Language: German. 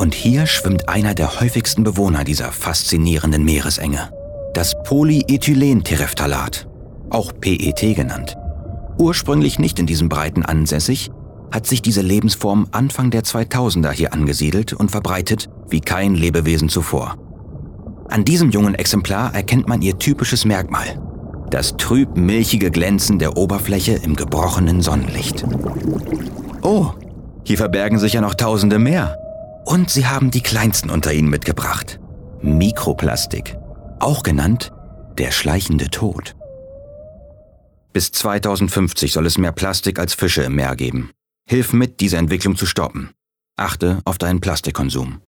Und hier schwimmt einer der häufigsten Bewohner dieser faszinierenden Meeresenge. Das Polyethylenterephthalat, auch PET genannt. Ursprünglich nicht in diesen Breiten ansässig, hat sich diese Lebensform Anfang der 2000er hier angesiedelt und verbreitet wie kein Lebewesen zuvor. An diesem jungen Exemplar erkennt man ihr typisches Merkmal: das trüb-milchige Glänzen der Oberfläche im gebrochenen Sonnenlicht. Oh, hier verbergen sich ja noch Tausende mehr. Und sie haben die kleinsten unter ihnen mitgebracht. Mikroplastik, auch genannt der schleichende Tod. Bis 2050 soll es mehr Plastik als Fische im Meer geben. Hilf mit, diese Entwicklung zu stoppen. Achte auf deinen Plastikkonsum.